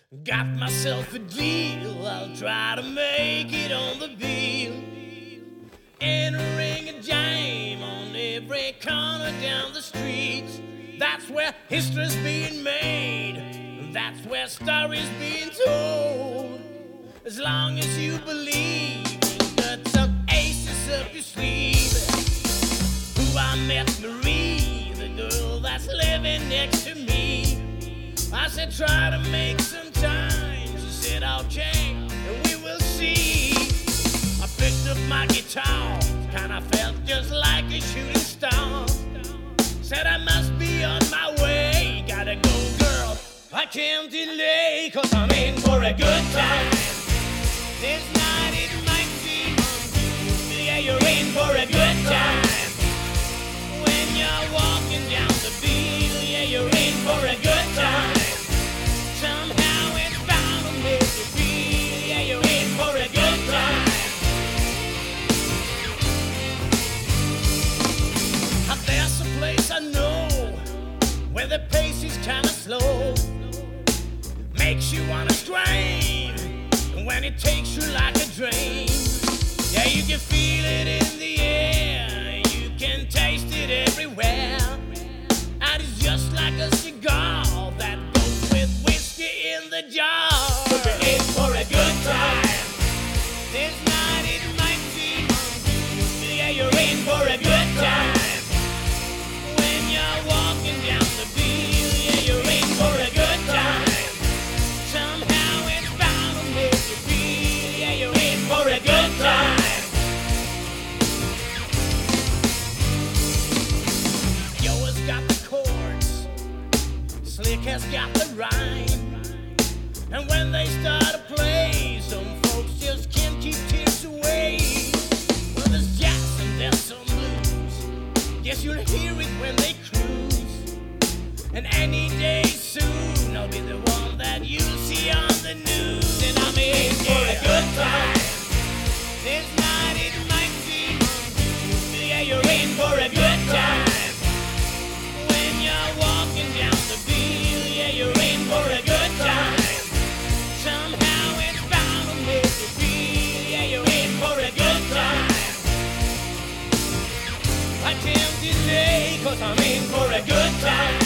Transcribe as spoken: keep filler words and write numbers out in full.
Got myself a deal, I'll try to make it on the bill. Entering a jam on every corner down the streets. That's where history's being made. That's where stories being told. As long as you believe, you've got some aces up your sleeve. Who I met, Marie, the girl that's living next to me. I said, try to make some time. She said, okay, and we will see. I picked up my guitar, kinda felt just like a shooting star. Said I must be on my way. Gotta go, girl, I can't delay. Cause I'm in for a good time. This night it might seem untrue. Yeah, you're in for a good time. When you're walking down the field, yeah, you're in for a good time. Somehow it's bound to make you feel, yeah, you're in for a good time. And there's a place I know where the pace is kinda slow. Makes you wanna scream when it takes you like a drain. Yeah, you can feel it in the air, you can taste it everywhere. And it's just like a cigar that goes with whiskey in the jar. We're in for a good time. This night it might seem untrue. Yeah, you're in for a good time. When you're walking down the field, yeah, you're in for a good time. Somehow it's bound to make you feel, yeah, you're in for a good time. Yours got the chords, Slick has got the rhyme. And when they start to play, some folks just can't keep tears away. Well, there's jazz and there's some blues. Guess you'll hear it when they cruise. And any day soon, I'll be the one that you'll see on the news. And I'm in for a good time. This night it might seem untrue. Yeah, you're in for a good time. When you're walking down the field, yeah, you're in for a good time. Somehow it's bound to make you feel, yeah, you're in for a good time. I can't delay, cause I'm in for a good time.